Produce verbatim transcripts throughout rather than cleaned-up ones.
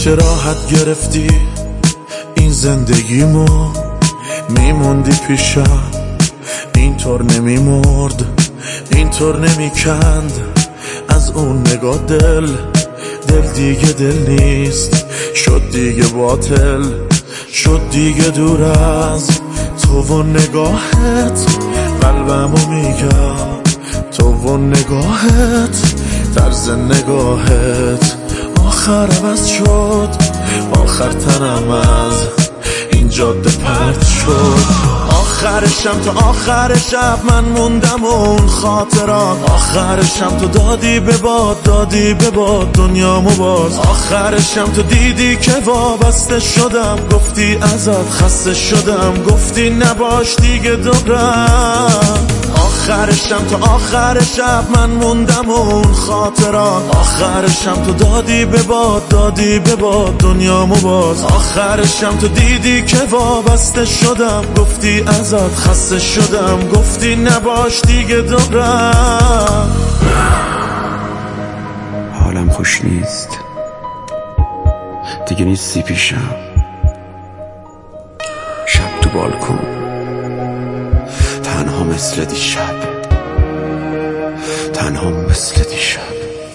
چه راحت گرفتی این زندگیمو، میموندی پیشم اینطور نمیمرد، اینطور نمیکند از اون نگاه دل. دل دیگه دل نیست، شد دیگه باطل، شد دیگه دور از تو و نگاهت. قلبمو میگم تو و نگاهت، طرز نگاهت آخر عوض شد، آخر تنم از این جاده پرت شد. آخر شب تا آخر شب من موندم اون خاطرات، آخر شب تو دادی به باد، دادی به باد دنیامو باز. آخر شب تو دیدی که وابسته شدم، گفتی ازت خسته شدم، گفتی نباش دیگه دورم. آخر شب تا آخر شب من موندم اون خاطرات، آخر شب تو دادی به باد، دادی به باد دنیامو باز. آخر شب تو دیدی که وابسته شدم، گفتی ازت خسته شدم، گفتی نباش دیگه دورم. حالم خوش نیست دیگه، نیستی پیشم. شب تو بالکن تنها مثل دیشب، تنها مثل دیشب.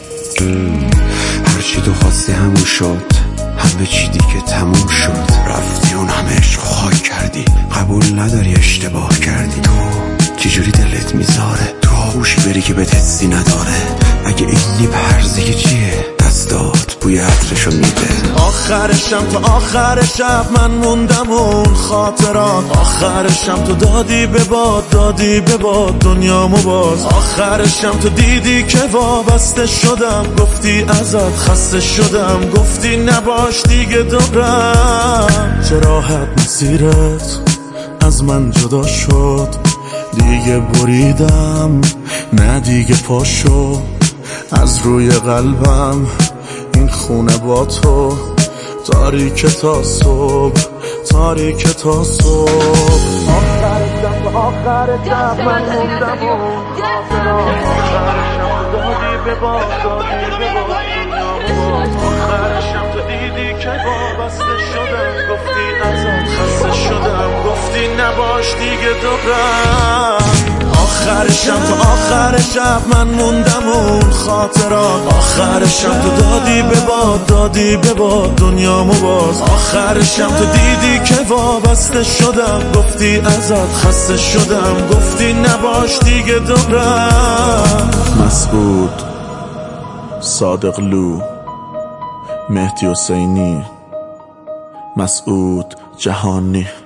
هرچی تو خواستی همون شد، همه چی دیگه تموم شد. رفتی اون همه عشق خاک کردی، قبول نداری اشتباه کردی. تو چجوری دلت میذاره تو آغوش بری که بهت حسی نداره؟ اگه اینی پرزه چیه دستات بوی عطرشو میده. آخر شب تا آخر شب من موندم اون خاطرات، آخر شب تو دادی به باد، دادی به باد دنیامو باز. آخر شب تو دیدی که وابسته شدم، گفتی ازت خسته شدم، گفتی نباش دیگه دورم. چه راحت مسیرت از من جدا شد، دیگه بریدم نه دیگه پاشو از روی قلبم. این خونه با تو تاریک تا صبح، تاریک تا صبح. آخر شب تا آخر شب من موندم اون خاطرات، آخر شب دادی به باد، دادی به باد. آخر شب تو دیدی که وابسته شدم، گفتی ازت خسته شدم، گفتی نباش دیگه دورم. آخر شب تا آخر شب من موندم اون خاطرات، آخر شب تو دادی به باد، دادی به باد دنیامو باز. آخر شب تو دیدی که وابسته شدم، گفتی ازت خسته شدم، گفتی نباش دیگه دورم. مسعود، صادق لو، مهدی حسینی، مسعود جهانی.